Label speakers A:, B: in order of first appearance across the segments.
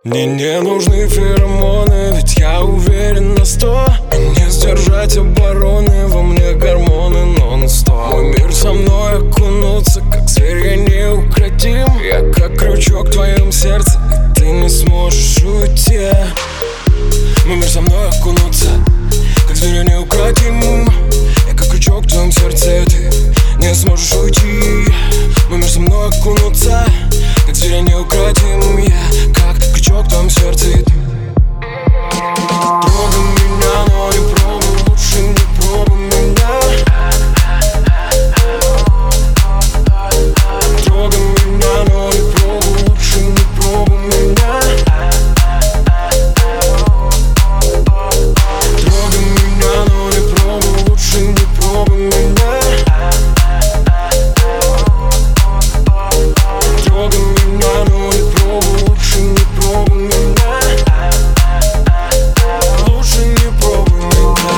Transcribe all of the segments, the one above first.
A: Мне не нужны феромоны, ведь я уверен на 100. Не сдержать обороны, во мне гормоны нон-стоп. Мой мир со мной окунуться, как зверь я неукротим. Я как крючок в твоем сердце, и ты не сможешь уйти. Мой мир со мной окунуться, как зверь я неукротим. Я как крючок в твоем сердце, и ты не сможешь уйти. Мой мир со мной окунуться, как зверь я неукротим. Я как крючок в твоем сердце, и ты трогай меня, но не пробуй, лучше не пробуй меня. Трогай меня, но не пробуй, лучше не пробуй меня. Трогай меня, но не пробуй, лучше не пробуй меня. Трогай меня, но не пробуй, лучше не пробуй меня. Лучше не пробуй меня.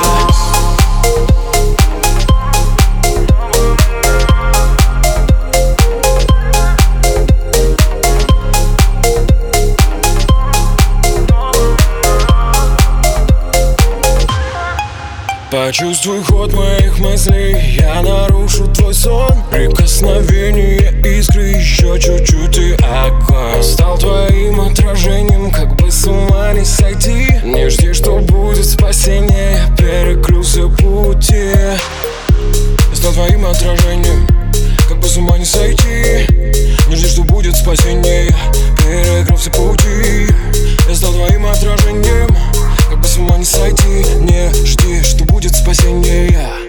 A: Почувствуй ход моих мыслей, я нарушу твой сон. Прикосновение искры, еще чуть-чуть и огонь. Стал твоим отражением, как бы с ума не сойти. Не жди, что будет спасение, я перекрыл все пути. Стал твоим отражением, как бы с ума не сойти. Не жди, что будет спасение, я перекрыл все пути. Я стал твоим отражением, как бы с ума не сойти. Не жди, что будет спасение.